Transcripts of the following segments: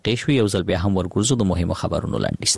قیشوي یو ځل بیا هم ورګرځو د مهمو خبرونو لاندې.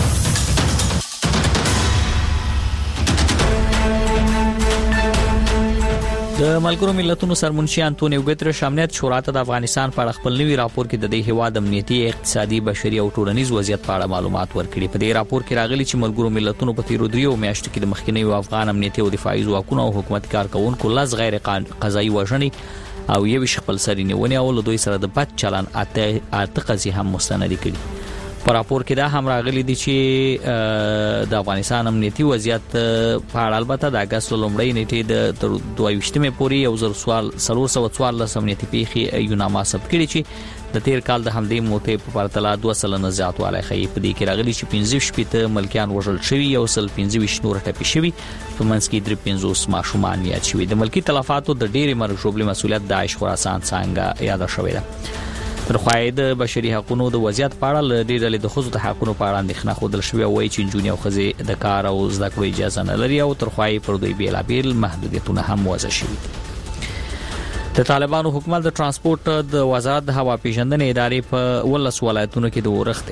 د ملګرو ملتونو سرمنشي انټونیو ګوتریش امنیت شورا ته د افغانستان په اړه خپل نوي راپور کې د دې هیواد امنیتي، اقتصادي، بشري او ټولنیز وضعیت په اړه معلومات ورکړي. په دې راپور کې راغلي چې ملګرو ملتونو په تیرو 3 میاشتو کې د مخکینیو افغان امنیتي او دفاعي ځواکونو او حکومت کارکونکو لږ غیر قضایي وژنې او یو خپل سري نیونې او له دوی سره د بد چلن اته قضیې هم مستند کړي. په راپور کې دا هم راغلي دي چې د افغانستان امنیتي وضعیت په اړه البته د اگست لومړۍ نیټې د 22مې پورې 1414 امنیتي پیښې یو نامه ثبت کړي چې د تیر کال د حملې موته په پرتله 2 زیات والی ښیي. په دې کې راغلي چې 15 ملکیان وژل شوي، 125 نور ټپي شوي، په منځ کې 53 ماشومان یاد شوي. د ملکی تلفاتو د ډېرې مرګ ژوبلې مسؤلیت داعش خراسان څنګه یاد شوې ده. ترخوای د بشري حقوقو د وضعیت په اړه د ډېرې د خصوصي د حقوقو په اړه اندېښنه خوده شوې او وایي چې جنونی او خزي د کار او زده کړو اجازه نه لري او ترخوای پر دوی بیلابیل محدودیتونه هم وضع شوي. د طالبانو حکومت د ترانسپورت د وزارت د هوا پیژندنې ادارې په 18 ولایتونو کې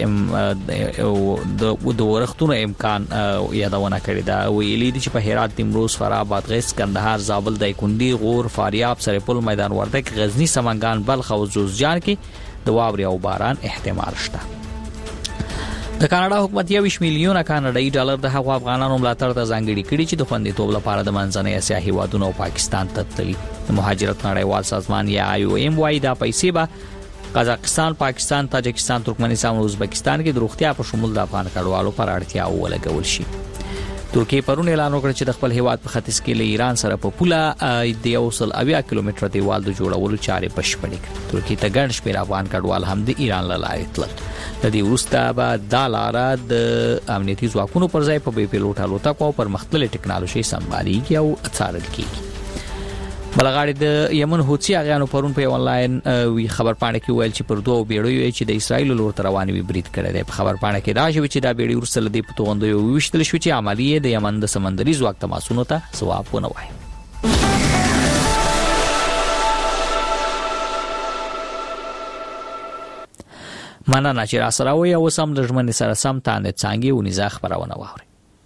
د ورښتونو امکان یادونه کړې ده. ویلي دي چې په هرات، نیمروز، فراه، بادغیس، کندهار، زابل، دایکنډي، غور، فاریاب، سرپل، میدان وردګ، غزنی، سمنګان، بلخ او جوزجان کې د واورې او باران احتمال شته. د کاناډا حکومت 20 میلیونه کاناډایي ډالر د هغو افغانانو ملاتړ ته ځانګړي کړي چې د خوندیتوب لپاره د منځنۍ اسیا هیوادونو او پاکستان ته تللي. د مهاجرت نړیوال سازمان یا IOM وايي دا پیسې به قزاقستان، پاکستان، تاجکستان، ترکمنستان او ازبکستان کې د روغتیا په شمول د افغان کډوالو پر اړتیا ولګول شي. ترکیه پرون اعلان وکړ چې د خپل هیواد په ختیځ کې له ایران سره په پوله د 170 کیلومتر دیوال د جوړولو چارې بشپړې کړې. ترکیه ته ګڼ شمېر افغان کډوال هم د ایران له لارې تلل. د دې وروسته به دا لاره د امنیتي ځواکونو پر ځای په بې پیلوټ الوتکو او پرمختللې ټکنالوژي سمبالېږي او څارل کېږي. بلغاړي د یمن حوثي اغیانو پرون په آنلاین خبرپاڼه کې ویل چې پر دوه بیړیو چې د اسرایل لور تر روانې وي برید کړی دی. په خبرپاڼه کې دا شوی چې دا بیړۍ ورسره د پتوغندو وشتل شو چې عملیه د یمن د سمندري ځواک تماسونو ته ځواب ونه وایي. مننه چې را سره وي او سم د ژمنې سره سم تانه څنګه ونیزه خبرونه واوري.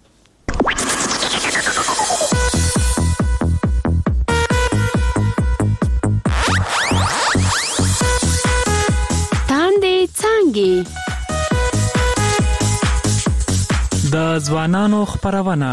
د ځوانانو خبرونه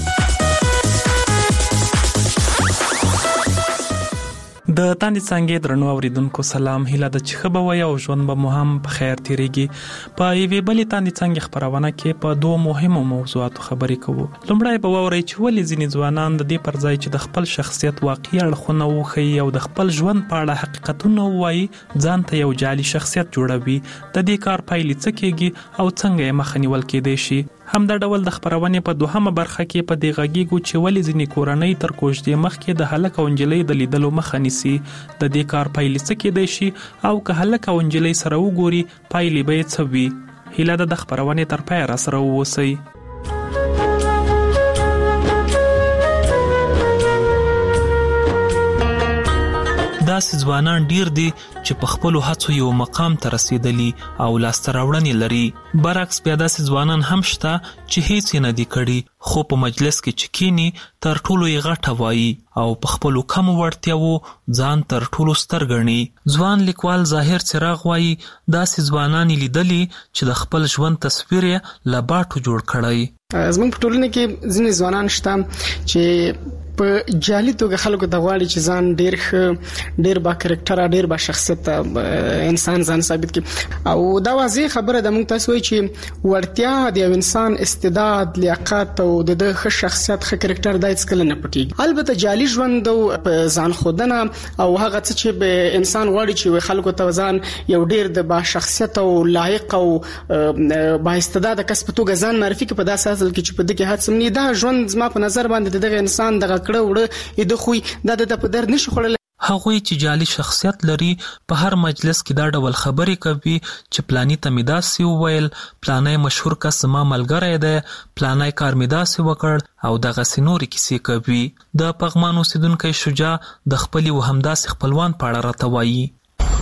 د تاندې څنګه درنو اوریدونکو سلام، هیله ده چې خبر وای او ژوند به مو هم په خیر تیریږي. په یوې بلې تاندې څنګه خبرونه کې په دوه مهمو موضوعاتو خبرې کوو. لومړی به ووري چې ولې ځینې ځوانان د دې پر ځای چې د خپل شخصیت واقعي اړخونه وښيي او د خپل ژوند په اړه حقیقتونه وایي ځان ته یو جعلي شخصیت جوړوي. د دې کار پایلې څه کېږي او څنګه یې مخه نیول کېدای شي. هم دا ډول د خبرونې په دوهمه برخه کې په دې غږیږو چې ولې ځینې کورنۍ تر کوژدې مخکې د هلک او نجلۍ د لیدلو مخه نیسي. د دې کار پایلې څه کېدای شي او که هلک او نجلۍ سره وګوري پایلې به یې څه وي. هیله ده د خبرونې تر پایه را سره واوسئ. داسې ځوانان ډیر دي چې په خپلو هڅو یو مقام ته رسیدلی او لاسته راوړنې لري. برعکس بیا داسې ځوانان هم شته چې هیڅ نه دي کړي خو په مجلس کې چې کینی تر ټولو یې غټه وایي او په خپلو کمو وړتیاوو ځان تر ټولو ستر ګڼي. ځوان لیکوال ظاهر څراغ وایي داسې ځوانان لیدلي چې د خپل ژوند تصویر یې له باټو جوړ کړی. زموږ په ټولنه کې ځینې ځوانان شته چې په جالي توګه خلکو ته غواړي چې ځان ډیر با کریکټر، ډیر با شخصیت انسان ځان ثابت کړي. او دا واضح خبره ده، موږ تاسو وایي چې ورتیا د یو انسان استعداد، لیاقت او د ښه شخصیت، ښه کریکټر د هیڅ کله نه پټيږي. البته جالي ژوند او ځان خودنه او هغه څه چې انسان غواړي چې خلکو ته ځان یو ډیر د با شخصیت او لایق او با استعداد کس په توګه ځان معرفي کړي، په داسې حال کې چې په دغه هڅه نه دا ژوند زما په نظر باندې دغه انسان دغه کړه وړه د خوې د په در نشي خړل. هغوی چې جعلي شخصیت لري په هر مجلس کې دا ډول خبرې کوي چې پلانی ته مې داسې وویل، پلانی مشهور کس زما ملګری دی، پلانی کار مې داسې وکړ او دغسې نورې کیسې کوي. د پغمان اوسیدونکی شجاع د خپلې و همداسې خپلوان په اړه راته وایي.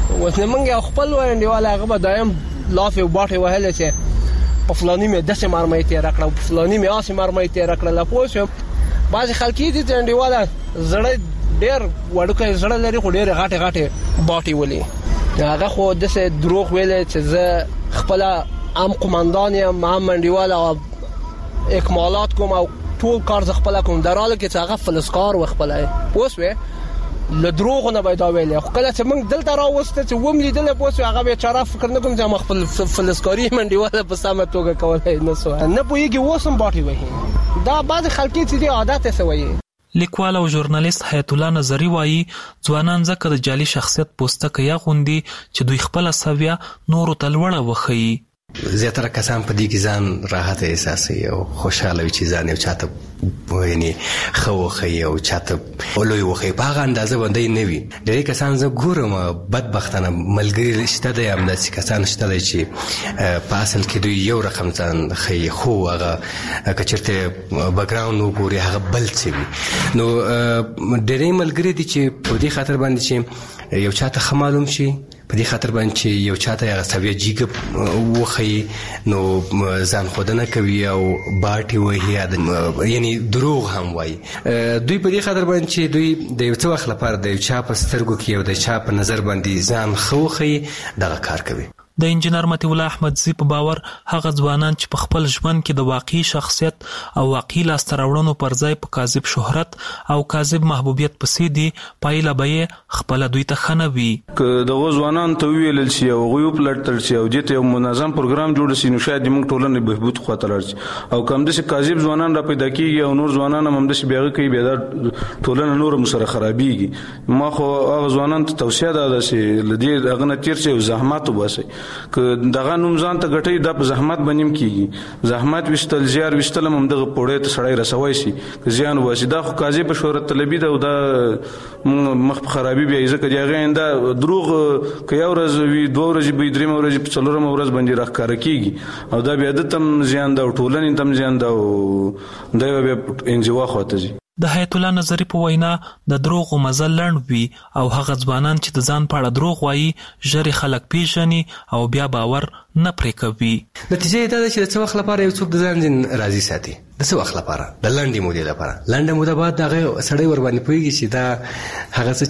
اوس نه موږ خپل انډیوال هغه به دایم لاف او باټي وهل چې په فلاني مې دسه مرمۍ تیر کړه په فلاني مې آسه مرمۍ تیر کړه لا پوه بعض خلک دي چې انډیواله زړه ډېر وړوکی زړه لري خو ډېر غاټه باټي ولي هغه خو دسه دروغ ویل چې زه خپل ام قومندان یم ام انډیواله اکمالات کوم او ټول کار ز خپل کوم دراله کې هغه فلسکار و خپل پوسوي له دروغ نه پیدا ویل خو کله چې موږ دلته راوسته چې ووم لیدل پوسوي هغه به چاره فکر نه کوم چې ما خپل فلسکاری منډیواله په سمه توګه کولای نه سو نه پويږي وسم باټي وایي دا بعض خلک چې عادت سوي. لیکوال او ژورنالیست حیات الله نظری وایي ځوانان ځکه د جعلي شخصیت پوسټه یا غوندي چې دوی خپل سویا نورو تلوړه وخی. زیاتره کسان په دې کې ځان راحت احساسوي او خوشاله وي چې ځان یو چاته یعنی خوخي او چاته ولوي وخی په هغه اندازه باندې نه وي. ډېر کسان زه ګورم بدبختانه ملګری شته د امناسي کسان شته چې په اصل کې دوی یو رقم ځان خي خو هغه کچرته بیک ګراوند وګوري هغه بل څه وي. نو ډېر ملګری دي چې په دې خاطر باندې چې یو چاته خمالوم شي په دې خاطر باندې چې یو چاته هغه سوي جیګ وخی نو ځان خودنه کوي او باټي وایي یعنی دروغ هم وایي. دوی په دې خاطر باندې چې دوی د یو څه وخت لپاره د یو چا په سترګو کې او د چا په نظر باندې ځان خوخی دغه کار کوي. د انجنیر مطیع الله احمدزي په باور هغه ځوانان چې په خپل ژوند کې د واقعي شخصیت او واقعي لاسته راوړنو پر ځای په کاذب شهرت او کاذب محبوبیت پسې دي پایله به خپل دوی ته خنوي. که دغه ځوانان ته ویل شي او غوي پلټل شي او دته یو منظم پروګرام جوړ شي نو شاید موږ ټولنه بهبود خواته لاړ او کوم د کاذب ځوانان را پیدا کیږي او نور ځوانان هم د بیاغه کوي بیا ټولنه نور مسره خرابيږي. ما خو هغه ځوانان ته توصيه ده چې لدی هغه نه تیر شي او زحمت وباسي که دغه نوم ځان ته غټي د زحمت بنیم کیږي. زحمت وشتل زیار وشتل هم دغه پوره ته سړی رسوي شي ځان واسي دا خو قاضي په شهرت طلبي ده او دا مخ خرابي بیا ځکه دیغه انده دروغ که یو ورځ وی دوه ورځې به درې ورځې په څلورم ورځ باندې راخکار کیږي او دا بیا د تم زیان دا ټولنې تم زیان دا او دا بیا انزوا خواته زی. د حیات الله نظری په وینا د دروغ مزل لړ وي او هغه ځوانان چې د ځان په اړه دروغ وایي ژر خلک پیژني او بیا باور نه پرې کوي. نتیجه دا ده چې د څه وخت لپاره یو څوک د ځان راضي ساتي د څه وخت لپاره د لنډې مودې لپاره لنډه موده بعد هغه سړی ور باندې پوهیږي چې دا هغه څه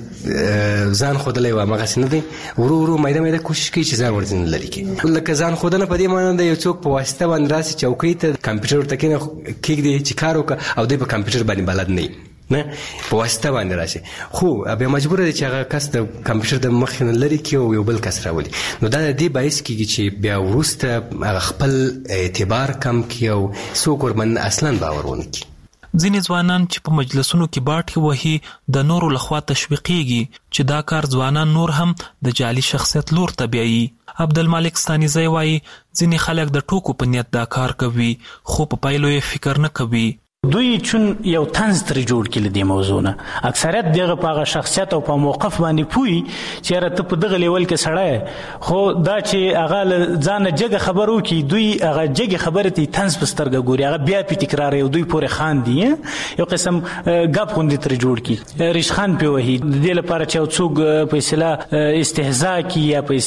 چې ځان خودلې و هغه څه نه دي ورو مېده کوشش کوي چې ځان ورځین لري کې لکه ځان خودنه په دې معنی د یو څوک په واسطه باندې راسي چوکۍ ته کمپیوټر ته کېږي چې کار وکړي او د کمپیوټر باندې بلد نه په واسطه باندې راشي خو بیا مجبور دي چې هغه کس د کمپیوټر د مخ نه لري کې او یو بل کس راولي. نو دا د دې باعث کیږي چې بیا ورسته هغه خپل اعتبار کم کی او څوک ورمن اصلا باور ونه کی. ځینې ځوانان چې په مجلسونو کې باټي وهي د نورو لخوا تشویقيږي چې دا کار ځوانان نور هم د جعلي شخصیت لور ته بیایي. عبدالمالک ستانیزی وایي ځینې خلک د ټوکو په نیت دا کار کوي خو په پایلو یې فکر نه کوي. دوی چون یو طنز تر جوړ کړي د موضوع نه اکثریت دغه په شخصیت او په موقف باندې پوي چې راته په دغه لیول کې سړی خو دا چې هغه ځان جګه خبرو کې دوی هغه جګه خبره ته طنز پسترګه ګوري هغه بیا په تکرار یو دوی پورې خان دي یو قسم غاب خوندې تر جوړ کړي ریشخان په وਹੀ د دې لپاره چې څوک په اصطلاح استهزاء کی یا په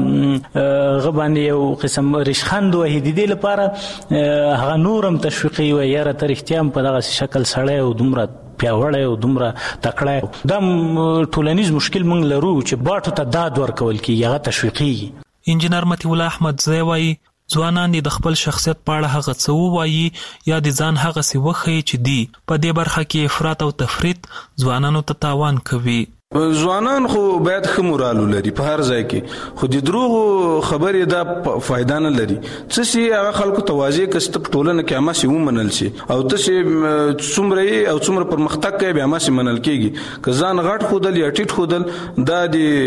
اصطلاح غبان یو قسم ریشخان د وਹੀ د دې لپاره هغه نورم تشویقي و یا تاریختیا په دغه شکل سړی او دومره پیاوړی او دومره تکړه دا ټولنیز مشکل موږ لرو چې باټو ته داد ورکول کیږي هغه تشویقي. انجنیر مطیع الله احمدزي وایي ځوانان د خپل شخصیت په اړه هغه څه وایي یا د ځان هغه څه وخی چې دی په دې برخه کې افراط او تفریط ځوانانو ته تاوان کوي. ځوانان خو باید ښه مورال ولري په هر ځای کې خو د دروغ خبرې دا فائدہ نه لري څه شي هغه خلکو توازی کسته ټولنه کې اماسي ومنل شي او ته شي څومره او څومره پرمختګ کوي به اماسي منل کېږي که ځان غټ خودل یا ټیټ خودل دا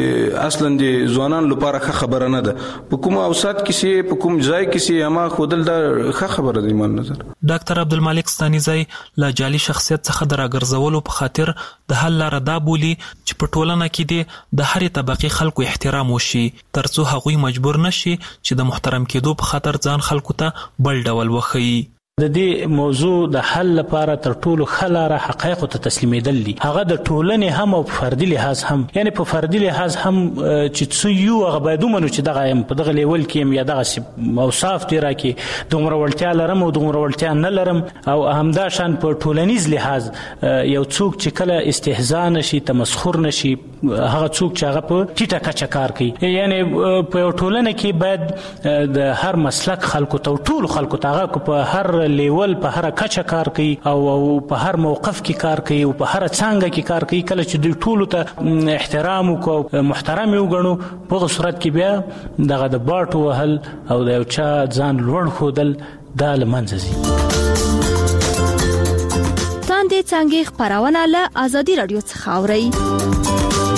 د اصلا د ځوانان لپاره ښه خبره نه ده په کوم اوسات کې شي په کوم ځای کې شي اما خودل دا ښه خبره ده ایمان نظر. ډاکټر عبدالمالک ستانیزی لا جعلي شخصیت څخه دراګرځولو په خاطر د حل لاره دا بولي چې په ټولنه کې د هرې طبقې خلکو احترام وشي ترڅو هغوی مجبور نشي چې د محترم کېدو په خاطر ځان خلکو ته بل ډول وښيي. د دې موضوع د حل لپاره تر ټولو ښه لاره حقایقو ته تسلیمېدل دي. هغه د ټولنې هم او په فردي لحاظ هم، یعنې په فردي لحاظ هم چې څه یو هغه باید ومنو چې دغه یم په دغه لیول کې یم یا دغسې اوصاف دې راکړي، دومره وړتیا لرم او دومره وړتیا نه لرم. او همدا شان په ټولنیز لحاظ یو څوک چې کله استهزاء نشي، تمسخر نشي، هغه څوک چې هغه په ټیټه کچه کار کوي. یعنې په یو ټولنه کې باید د هر مسلک خلکو ته او ټولو خلکو ته هغه په هر لیول په هر کچه کار کوي او په هر موقف کې کار کوي او په هر څانګه کې کار کوي. کله چې دوی ټولو ته احترام وکړو، محترم یې وګڼو، په هغه صورت کې بیا دغه د باټو وهل او د یو چا ځان لوړ ښودل دا له منځه ځي. تاندې څانګې خپرونه له ازادي راډیو څخه اورئ.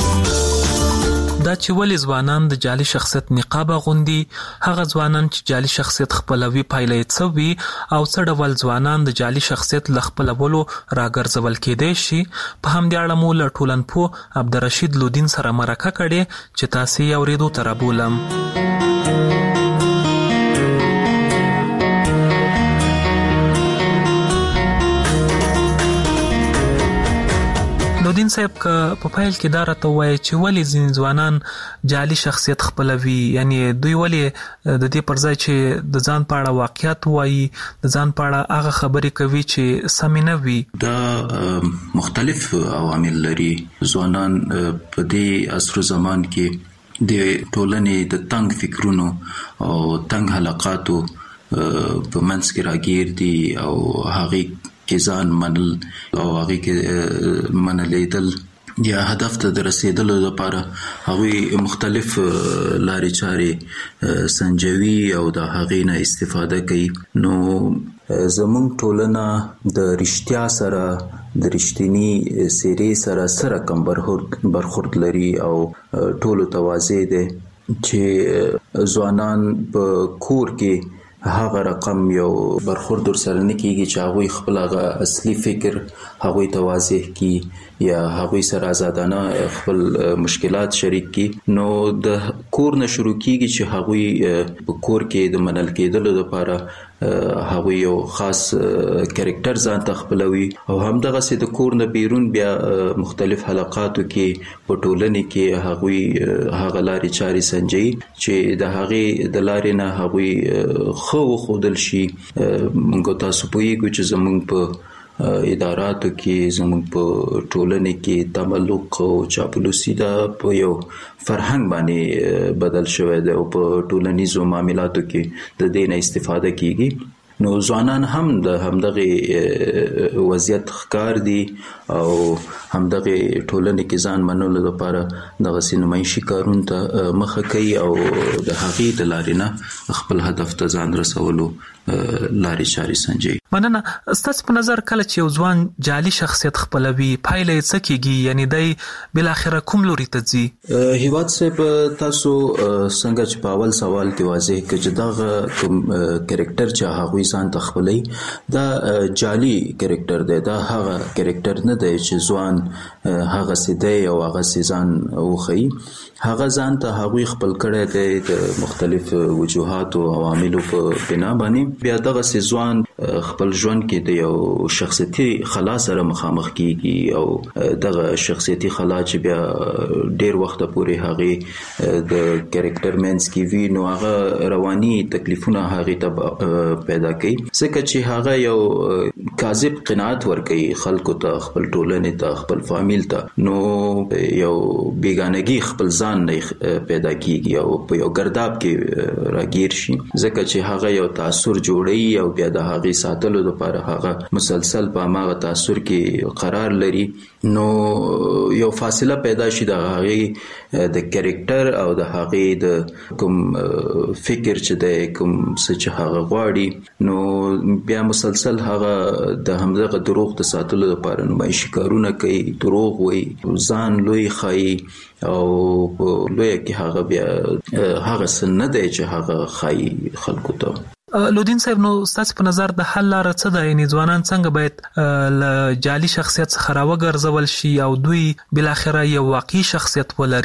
دا چې ولې ځوانان د جعلي شخصیت نقاب اغوندي، هغه ځوانان چې جعلي شخصیت خپلوي پایله یې څه وي او څه ډول ځوانان د جعلي شخصیت له خپلولو راګرځول کېدای شي، په همدې اړه مو له ټولنپوه عبدالرشید لودین سره مرکه کړې چې تاسې یې اورېدو ته رابولم. لودین صاحب که په پیل کې دا راته ووایي چې ولې ځینې ځوانان جعلي شخصیت خپلوي، یعنی دوی ولې د دې پر ځای چې د ځان په اړه واقعیت وایي، د ځان په اړه هغه خبرې کوي چې سمې نه وي. دا مختلف عوامل لري. ځوانان په دې عصر زمان کې د ټولنې د تنګ فکرونو او تنګ حلقاتو په منځ کې راګیر دي او هغې کې ځان منل او هغې کې منلیدل یا هدف ته د رسیدلو لپاره هغوی مختلف لارې چارې سنجوي او د هغې نه استفاده کوي. نو زموږ ټولنه د رښتیا سره، د رښتینی څېرې سره کم برخورد لري او ټولو ته واضح دی چې ځوانان په کور کې هغه رقم یو برخورد در سره نه کیږي چې هغوی خپل هغه اصلي فکر هغوی ته واضح کی یا هغوی سره آزادانه خپل مشکلات شریک کی. نو د کور نه شروع کیږي چې هغوی په کور کې د منل کېدلو لپاره هغوی یو خاص کریکټر ځان ته خپلوي او همدغسې د کور نه بیرون بیا مختلف حلقاتو کې په ټولنې کې هغوی هغه لارې چارې سنجوي چې د هغې د لارې نه هغوی ښه وښودل شي. موږ تاسو پوهیږو چې زموږ په اداراتو کې، زموږ په ټولنې کې تملق او چاپلوسي دا په یو فرهنګ باندې بدل شوی دی او په ټولنیزو معاملاتو کې د دې نه استفاده کیږي. نو ځوانان هم د همدغه وضعیت ښکار دي او همدغه ټولنې کې ځان منلو لپاره دغسې نمایشي کارونو ته مخه کوي او د هغې د لارې نه خپل هدف ته ځان رسولو لارې چارې سنجوي. مننه. ستاسو په نظر کله چې یو ځوان جعلي شخصیت خپلوي پایله یې څه کیږي، یعنی دی بالاخره کوم لوري ته ځي؟ هیواد صاحب تاسو څنګه چې په اول سوال کې واضح کړ چې دغه کوم کریکټر چې هغوی ځان ته خپلوي دا جعلي کریکټر دی. دا هغه کریکټر نه دی چې ځوان هغسې دی او هغسې ځان وښیي. هغه ځان ته هغوی خپل کړی دی د مختلف وجوهاتو او عواملو په بنا باندې. بیا دغسې ځوان خپل ژوند کې د یو شخصیتي خلا سره مخامخ کیږي او دغه شخصیتي خلا چې بیا ډیر وخت پورې هغه د کریکټر مینس کې وی نو هغه رواني تکلیفونه هغه ته پیدا کوي ځکه چې هغه یو کاذب قناعت ورکوي خلکو ته، خپل ټولنې ته، خپل فامیل ته. نو یو بیگانگی خپل ځان نه پیدا کیږي او په یو ګرداب کې راګیر شي ځکه چې هغه یو تاثر جوړي او بیا د هغه ساتلو لپاره هغه مسلسل په هغه تاثر کې قرار لري. نو یو فاصله پیدا شي د هغه د کریکټر او د هغه د کوم فکر چې د کوم څه چې هغه غواړي. نو بیا مسلسل هغه د همدغه دروغ د ساتلو لپاره نمایشي کارونه کوي، دروغ وایي، ځان لوی ښایي او لوی کې هغه بیا هغه څه نه دی چې هغه ښایي خلکو ته. لودین صاحب نو ستاسو په نظر د حل لاره څه ده؟ یعنی ځوانان څنګه باید له جعلي شخصیت څخه راوګرځول شي او دوی بالاخره یو واقعي شخصیت ولري؟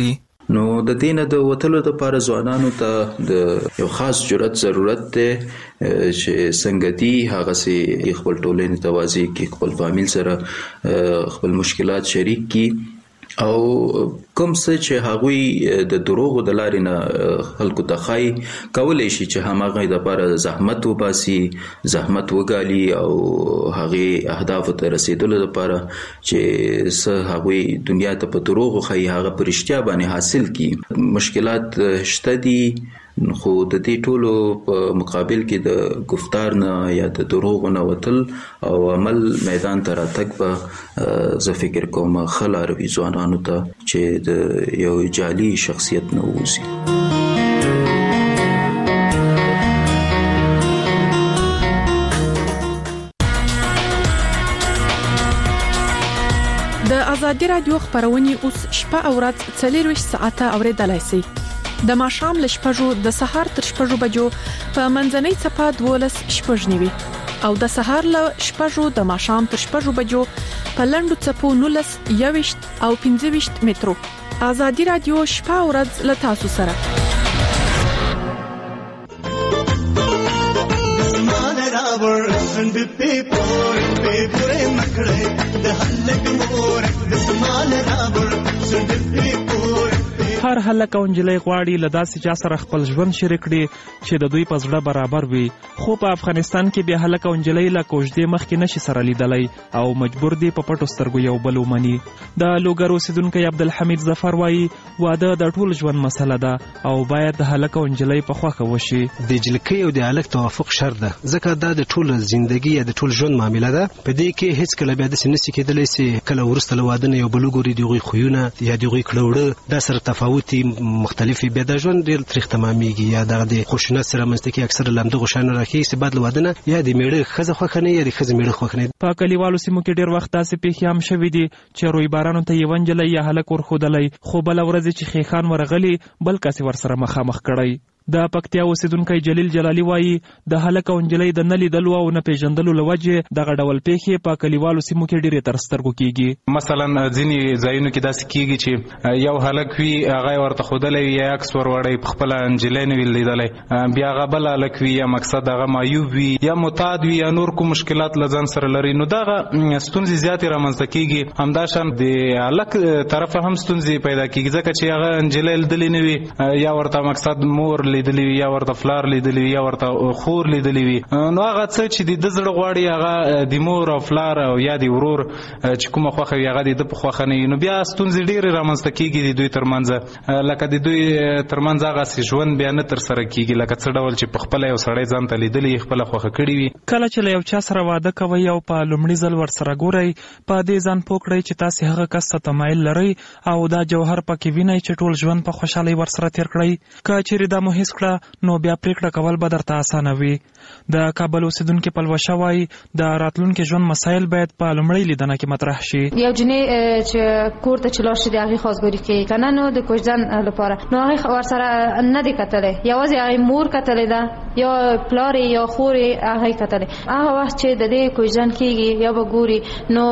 نو د دینه د وتلو لپاره ځوانانو ته د یو خاص جرأت ضرورت دی چې څنګه دی هغه سي خپل ټولنې توازی کې خپل فامیل سره خپل مشکلات شریک کی او کوم څه چې هغوی د دروغو د لارې نه خلکو ته ښایي کولی شي چې هماغه دپاره زحمت وباسي زحمت وګالي او هغې اهدافو ته رسېدلو لپاره چې څه هغوی دنیا ته په دروغو ښایي هغه په رښتیا باندې حاصل کړي. مشکلات شته دي خو د دې ټولو په مقابل کې د گفتار نه یا د دروغو نه وتل او عمل میدان ته راتګ به زه فکر کوم ښه لاره وي ځوانانو ته چې د یو جعلي شخصیت نه ووځي. د ازادي رادیو خبرونه اوس شپه او ورځ 24 ساعته اوریدلای شئ. د ماښام ل شپږو د سهار تر شپږو بجو په منځنۍ صفه 12 شپږ نیوي او د سهار ل شپږو د ماښام تر شپږو بجو په لندو صفو 19 21 او 25 مترو. ازادي رادیو شپه او ورځ ل تاسو سره. هر هلک او نجلۍ غواړي له داسې چا سره خپل ژوند شریک کړي چې د دوی په زړه برابر وي، خو په افغانستان کې بیا هلک او نجلۍ له کوژدې مخکې نشي سره لیدلی او مجبور دي په پټو سترګو یو بل ومني. د لوګر اوسیدونکی عبدالحمید ظفر وایي واده د ټول ژوند مسله ده او باید د هلک او نجلۍ په خوښه وشي. د جلکۍ او د هلک توافق شرط ده، ځکه دا د ټول ژوندۍ یا د ټول ژوند معامله ده. په دې کې هیڅ کله بیا داسې نشي کېدلی چې کله وروسته له واده نه یو بل وګوري د هغوی خویونه یا د هغوی کړه دا سره تفاوتي مختلفي بیا د ژوند ډېر تریخ تمامېږي یا دغه د خشونت سره منځته کې اکثره له همدغو شیانو راښیي چې بعد له واده نه یا د میړه ښځه خوښه نه یا د ښځې میړه خوښ نه. په کلیوالو سیمو کې ډېر وخت داسې پیښې هم شوي دي چې رویبارانو ته یوه نجلۍ یا هلک ورښودلی خو بله ورځ چې خیخان ورغلي بل کس یې ورسره مخامخ کړی. د پکتیا اوسیدونکی جلیل جلالي وایي د هلک او نجلۍ د نه لیدلو او نه پیژندلو له وجې دغه ډول پیښې په کلیوالو سیمو کې ډېرې تر سترګو کېږي. مثلا ځینې ځایونو کې داسې کېږي چې یو هلک وي هغه ورته ښودلی وي یا عکس وروړی په خپله نجلۍ نه وي لیدلی، بیا هغه بل هلک وي یا مقصد هغه معیوب وي یا معتاد وي یا نور کوم مشکلات له ځان سره لري، نو دغه ستونزې زیاتې رامنځته کېږي. همداشان د هلک طرفه هم ستونزې پیدا کېږي ځکه چې هغه نجلۍ لیدلې نه وي یا ورته مقصد مور لیدلی وي یا ورته فلار لیدلی وي یا ورته خور لیدلی وي، نو هغه څه چې د زړه غواړي هغه د مور او فلار او یا د ورور چې کومه خوښه وي هغه د په خوښه نه وي، نو بیا ستونزې ډېرې رامنځته کېږي د دوی ترمنځ، لکه د دوی ترمنځ هغسې ژوند بیا نه ترسره کېږي لکه څه ډول چې په خپله یو سړی ځان ته لیدلی خپله خوښه کړي وي. کله چې له یو چا سره واده کوئ او په لومړي ځل ورسره ګورئ په دې ځان پوه کړئ چې تاسې هغه کس ته تمایل لرئ او دا جوهر پکې وینئ چې ټول ژوند په خوشحالۍ ورسره تېر کړئ. که چیرې دا مو هېڅ کړه نو بیا پریکړه کول به درته اسانه وي. د کابل اوسیدونکي پلوشه وایي د راتلونکي ژوند مسایل باید په لومړۍ لیدنه کې مطرح شي. یو جنۍ چې کور ته چې لاړ شي د هغې خواستګاري کوي که نه نو د کوژدن لپاره نو هغې ورسره نه دی کتلی، یوازې هغې مور کتلی ده یا پلار یا خور هغې کتلی. هغه وخت چې د دې کوژدن کېږي یا به ګوري نو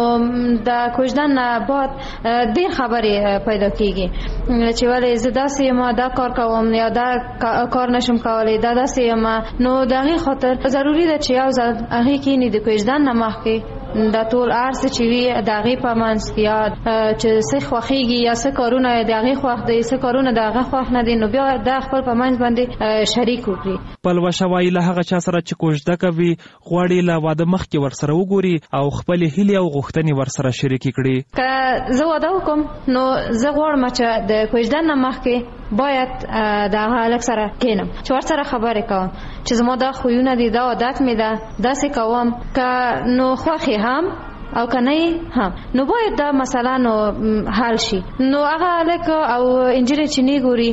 د کوژدن نه بعد ډېر خبرې پیدا کېږي چې ولې زه داسې یم دا کار کوم یا دا کار نشم کولی دا داسې یم، نو د هغې خاطر ضروري ده چې یو ځل هغې کښېني د کوژدن نه مخکې دا ټول ارڅ چې وي د هغې په منځ کې یا چې څه خوښېږي یا څه کارونه د هغې خوښ دی څه کارونه د هغه خوښ نه دي، نو بیا دا خپل په منځ باندې شریک وکړي. پلوشه وایي له هغه چا سره چې کوژده کوي غواړي له واده مخکې ورسره وګوري او خپلې هیلې او غوښتنې ورسره شریکې کړي. که زه واده وکړم نو زه غواړم چې د کوژدن نه مخکې باید د هغه هلک سره کښېنم چې ورسره خبرې کوم چې زما دا خویونه دي دا عادت مې ده داسې کوم، که نو خوښ هم او کنه هم نو باید دا مثلا نو حل شي. نو هغه هلک او انجینر چې نه ګوري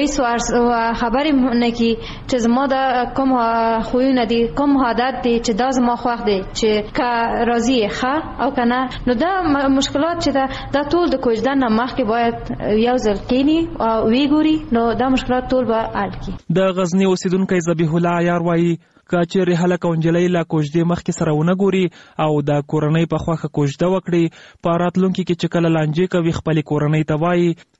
وایي خبرې نه کوي چې زما دا کوم خویونه دي کوم عادت دي چې دا زما خوښ دي چې که راضي یې ښه او کنه، نو دا مشکلات چې دا ټول د کوژدن نه مخکې باید یو ځل کښېني او ویې ګوري نو دا مشکلات ټول به حل کړي. د غزني اوسیدونکی ذبیح الله عیار وایي که چیرې هلک او نجلۍ له کوژدې مخکې سره ونه ګوري او د کورنۍ په خوښه کوژده وکړي په راتلونکي کې چې کله لانجې کوي خپلې کورنۍ ته وایي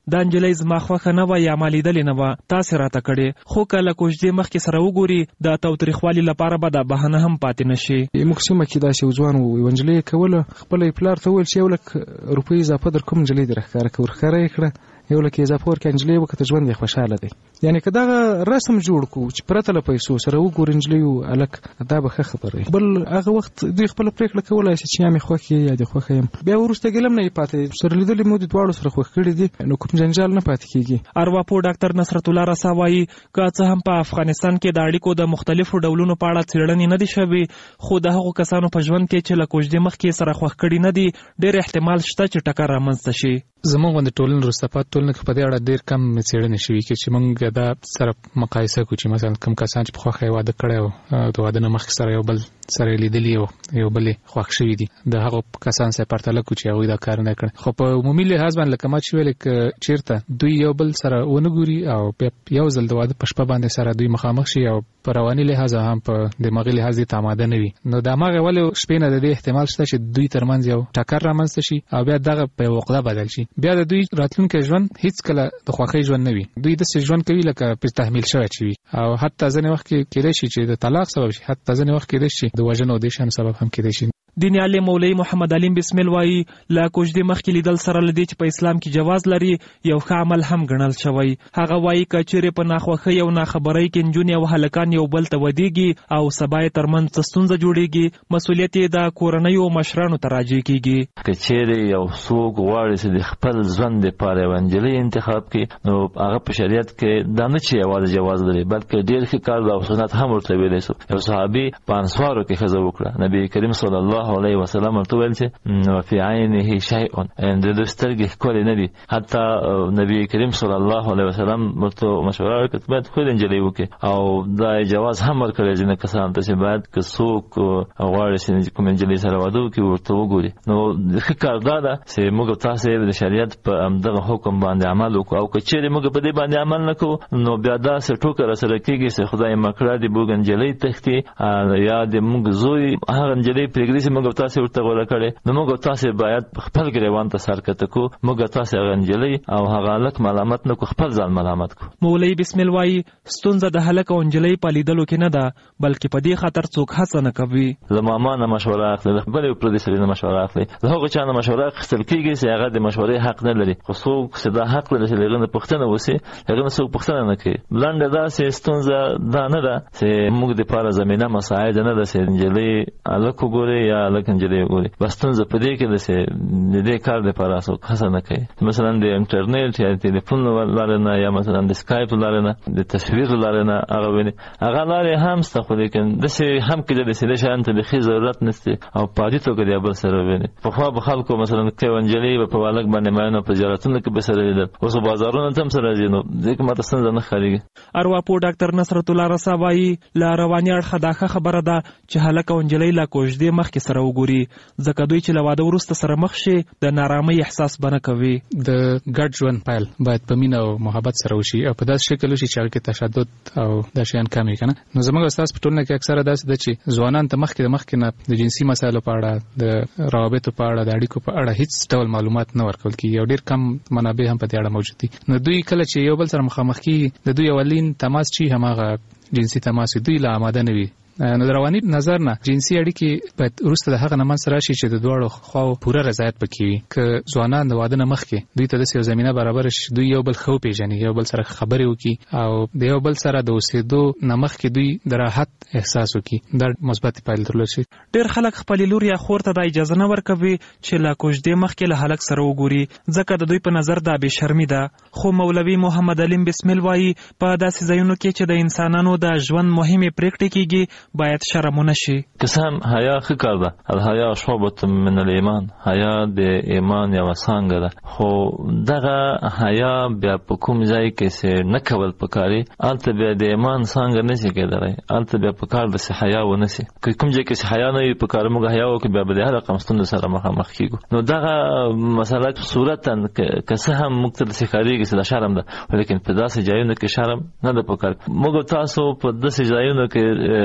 دا نجلۍ زما خوښه نه وه یا ما لیدلې نه وه، تاسې راته کړې، خو که له کوژدې مخکې سره وګوري د تاوتریخوالي لپاره به دا بهانه هم پاتې نه شي. موږ سیمه کې داسې یو ځوان و، یوه نجلۍ یې کوله، خپله یې پلار ته وویل چې 1 لک روپۍ اضافه در کوم، نجلۍ دې راښکاره کړه، ورښکاره یې کړه، 1 لک اضافه ورکړه، نجلۍ وکړه ژوند یې خوشحاله دی. یعنې که دغه رسم جوړ کړو چې پرته له پیسو سره وګوري نجلۍ هلک، دا به ښه خبره وي. بل هغه وخت دوی خپله پرېکړه کولی شي چې یا مې خوښ یې یا دې خوښه یم، بیا وروسته ګیله نه یې پاتې، سره لیدلې مو د دواړو سره خوښ کړي دي، نو کوم جنجال نه پاتې کېږي. ارواپوه ډاکټر نصرت الله رسا وایي که څه هم په افغانستان کې د اړیکو د مختلفو ډولونو په اړه څېړنې نه دي شوي، خو د هغو کسانو په ژوند کې چې له کوژدې مخکې سره خوښ کړي نه دي، ډېر احتمال شته چې ټکر رامنځته شي. زموږ غوندې ټولنې وروسته پاتې ټولنه کې په دې اړه ډېر کم څېړنې شوي چې موږ دا سره مقایسه کړو چې مثلا کوم کسان چې په خوښه یې واده کړی او د واده نه مخکې سره یو بل سره یې لیدلي او یو بل یې خوښ شوي دي، د هغو کسان سره پرتله کړو چې هغوی دا کار نه کړی. خو په عمومي لحاظ باندې لکه ما چې ویلې که چېرته دوی یو بل سره ونه ګوري او بیا یو ځل د واده په شپه باندې سره دوی مخامخ شي او په رواني لحاظ هم په دماغي لحاظ دې ته آماده نه وي، نو د هماغې ولې شپې نه د دې احتمال شته چې دوی ترمنځ یو ټکر رامنځته شي او بیا دغه په یو عقده بدل شي. بیا د دوی راتلونکی ژوند هیڅ کله د خوښۍ ژوند نه وي، دوی داسې ژوند کوي لکه پرې تحمیل شوی چې وي، او حتی ځینې وخت کې کېدای شي چې د طلاق سبب شي، حتی ځینې وخت کېدای شي د وژنو او دې شیانو سبب هم کېدای شي. دیني عالم مولوي محمد علیم بسمل وایي له کوژدې مخکې لیدل سره له دې چې په اسلام کې جواز لري یو ښه عمل هم ګڼل شوی. هغه وایي که چیرې په ناخوښۍ او ناخبرۍ کې نجونې او هلکان یو بل ته ودېږي او سبا یې ترمنځ څه ستونزه جوړېږي، مسؤلیت یې د کورنیو مشرانو ته راجع کېږي. که چیرې یو څوک غواړي چې د خپل ژوند دپاره یوه نجلۍ انتخاب کړي، نو هغه په شریعت کې دا نه چې یوازې جواز لري بلکې ډېر ښه کار او سنت هم ورته ویلی شو. یو صحابي په انصارو کې ښځه وکړه، نبي کریم صلی الله علیه وسلم ورته ویل چې وفي عینه شیء، د دوی سترګې ښکلې نه دي. حتی نبي کریم صلی الله علیه وسلم ورته مشوره وکړه باید ښکلې نجلۍ وکړي، او دا جواز هم ورکړی ځینې کسانو ته چې باید که څوک غواړي چې کومې نجلۍ سره واده وکړي ورته وګوري. نو ښه کار دا ده چې موږ تاسې د شریعت په همدغه حکم باندې عمل وکړو، او که چیرې موږ په دې باندې عمل نه کوو نو بیا داسې ټوکه راسره کېږي چې خدای مکړه د موږ نجلۍ تښتي یا د موږ زوی هغه نجلۍ پرېږدي چې موږ تاسې ورته غوره کړې، نو موږ تاسې باید خپل ګریوان ته سر کته کړو، موږ تاسې هغه نجلۍ او هغه هلک ملامت نه کړو، خپل ځان ملامت کړو. مولوي بسمل وایي ستونزه د هلک او نجلۍ په لیدلو کې نه ده بلکې په دې خاطر څوک هڅه نه کوي. له ماما نه مشوره اخلي، له بلې پردي سړي نه مشوره اخلي، له هغه چا نه مشوره اخیستل کېږي چې هغه د مشورې حق نه لري، خو څوک چې دا حق لري چې له هغه نه پوښتنه وشي هغه نه څوک پوښتنه نه کوي. لنډه داسې ستونزه دا نه ده چې موږ دپاره زمینه مساعد نه ده چې نجلۍ هلک وګوري یا هلک نجلۍ وګوري، بس ستونزه په دې کې ده چې د دې کار دپاره څوک هڅه نه کوي. مثلا د انټرنیټ یا تلیفون لارې نه یا مثلا د سکایپ لارې نه د تصویر لارې نه هغه ویني، هغه لارې هم شته، خو لیکن داسې هم کېدای چې دې شیانو ته بیخي ضرورت نشته او په عادي توګه د یو بل سره ویني. پخوا به خلکو مثلا که یوه نجلۍ به په هلک باندې مین او په زیارتونو کې به سره لیدل، اوس بازارونو ته هم سره ځي، نو دې کې ماته ستونزه نه ښکارېږي. ارواپوه ډاکټر نصرت الله رسا وایي له رواني اړخه دا ښه خبره ده چې هلک او نجلۍ له کوژدې مخکې سره وګوري، ځکه دوی چې له واده وروسته سره مخ شي د نارامۍ احساس به نه کوي. د ګډ ژوند پیل باید په مینه او محبت سره وشي او په داسې شکل وشي چې هغه کې تشدد او دا شیان کم وي کنه. نو زموږ استاد په ټولنه کې اکثره داسې ده چې ځوانان ته مخکې نه د جنسي مسایلو په اړه، د روابطو په اړه، د اړیکو په اړه هیڅ ډول معلومات نه ورکول کیږي او ډېر کم منابع هم په دې اړه موجود دي. نو دوی کله چې یو بل سره مخامخ کیږي د دوی اولین تماس چې هماغه جنسي تماس دوی لا آماده نه وي. نو د رواني نظر نه جنسي اړیکې باید وروسته د هغه نه منځته راشي چې د دواړو خواو پوره رضایت پکې وي. که ځوانان د واده نه مخکې دوی ته داسې یو زمینه برابره شي دوی یو بل ښه وپېژني، یو بل سره خبرې وکړي او د یو بل سره د اوسېدو نه مخکې دوی د راحت احساس وکړي، دا مثبت پایلې درلود شي. ډېر خلک خپلې لور یا خور ته دا اجازه نه ورکوي چې له کوژدې مخکې له هلک سره وګوري، ځکه د دوی په نظر دا بې شرمي ده. خو مولوي محمد علیم بسمل وایي په داسې ځایونو کې چې د انسانانو د ژوند مهمې پرېکړې کېږي باید شرم ونه شي. که څه هم حیا ښه کار ده، الحیا شعبة من الایمان، حیا د ایمان یوه څانګه ده، خو دغه حیا بیا په کوم ځای کې چې نه کول پکاري هلته بیا د ایمان څانګه نشي کېدلی، هلته بیا پکار ده چې حیا ونه شي. که کوم ځای کې چې حیا نه وي پکار موږ حیا وکړو بیا به د هر رقم ستونزو سره مخامخ کېږو. نو دغه مسله صورتا که څه هم موږ ته داسې ښکارېږي چې دا شرم ده، لیکن په داسې ځایونو کې شرم نه ده پکار. موږ تاسو په داسې ځایونو کې مثلا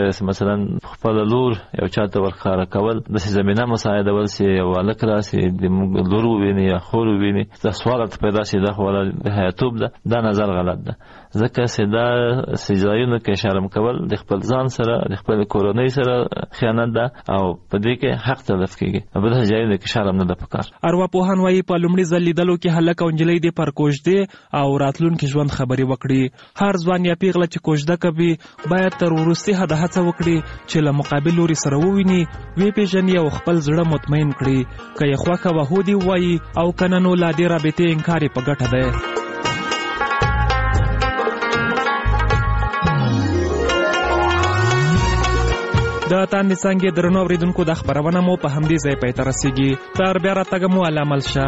مثلا خپل لور یو چاته ورخاره کول د زمينه مساعده ول سي یو الک راسي د لور ویني یا خور ویني د سوال پیدا شي د خپل حیاتوب ده دا نظر غلط ده ځکه سدا سجایونو کې شرم کول د خپل ځان سره د خپل کورنۍ سره خیانت ده او په دې کې حق تلف کیږي په دې ځایونو کې شرم نه ده پکار. ارواپوهان وايي په لومړي ځل لیدلو کې هلک او نجلۍ د پر کوژدې او راتلونکي ژوند خبري وکړي. هر ځوان یا پیغله چې کوژده کوي باید تر وروستي حد هڅه وکړي چې له مقابل لوري سره وویني وی پیژني او خپل زړه مطمئن کړي. که یې خوښه وهودي وایي او کنه نو لا دې رابطې انکار په ګټه ده. د تاندې څنګه درنو اوریدونکو د خبرونه مو په همدې ځای پای ته رسیږي. تر بیا راتګ مو علامل شه.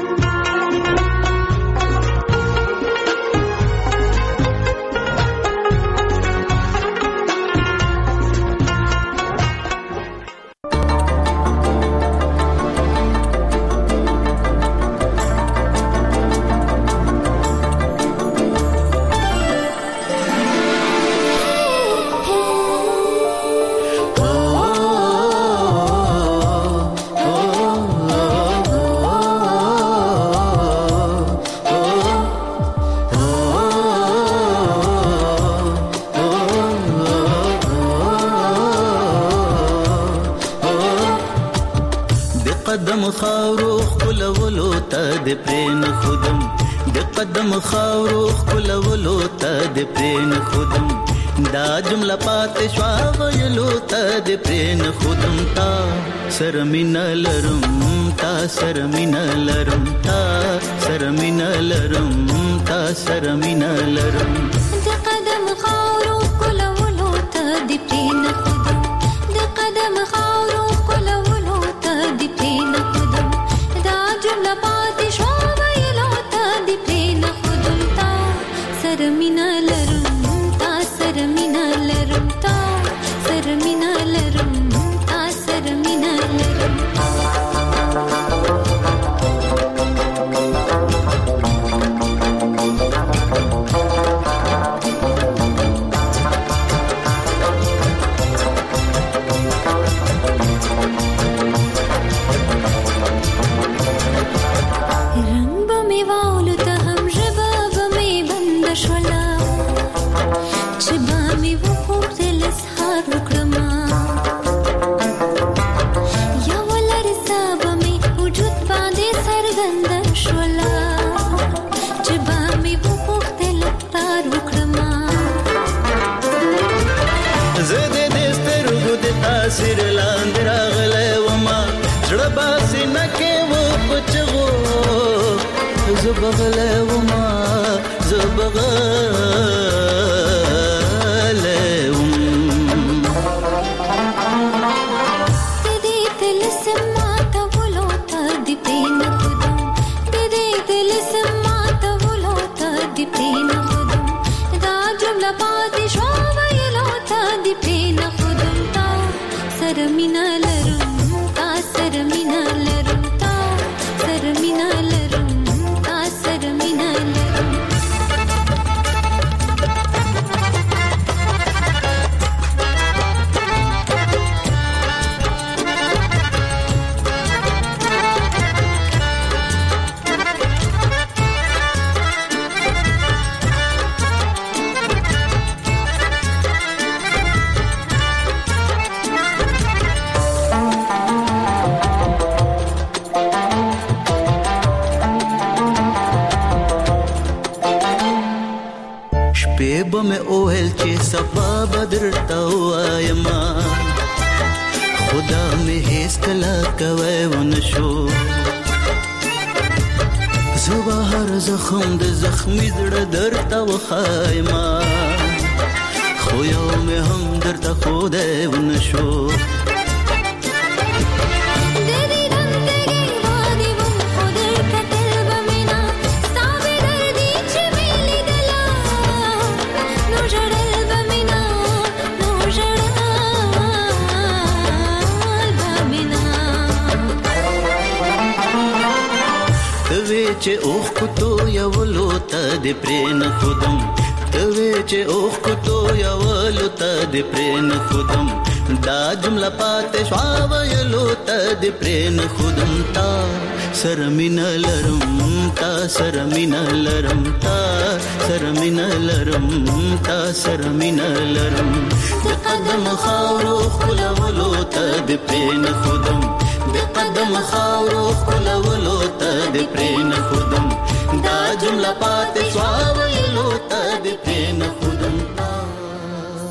قدم خاورو خلولو ته د پرین خودم د قدم خاورو خلولو ته د پرین خودم دا جمله پات شوا ویلو ته د پرین خودم تا سرمین لرم تا سرمین لرم تا سرمین لرم تا سرمین لرم د قدم خاورو خلولو ته د پرین خودم د قدم خاورو خلولو ته د پرین خودم دا جمله پات شوا ویلو ته د پرین خودم تا سرمین لرم تا سرمین لرم تا سرمین لرم تا سرمین لرم سر لاندې راغلی وما زړه باسي نه کې و پچغو زه بغلی وما زه بغلی وم د دې طلسم ماته ولو ته د پرین خودم د دې طلسم ماته ولو ته د پرین خودم دا جمله پاتې شوه ویلو ته د پرین خودم سرمین لرم تا سرمین لرم تا سرمین لرم تا سرمین لرم بمه اوهل چې صفا بدرتا وایما خدا مې هیڅ کلا کوي ونشو زه هر زخم د زخمي زړه درته وخایما خو یو مې هم درته خوده ونشو چې اوخ کوتو یا ولو ته د پرین خودم ته چې اوخ کوتو یا ولو ته د پرین خودم دا جمله پاتې شوا ویلو ته د پرین خودم تا سرمین لرم تا سرمین لرم تا سرمین لرم تا سرمین لرم د قدم خاورو خلولو ته د پرین خودم د قدم خاورو خلولو ته د پرین خودم دا جمله پاتې شوا ویلو ته د پرین خودم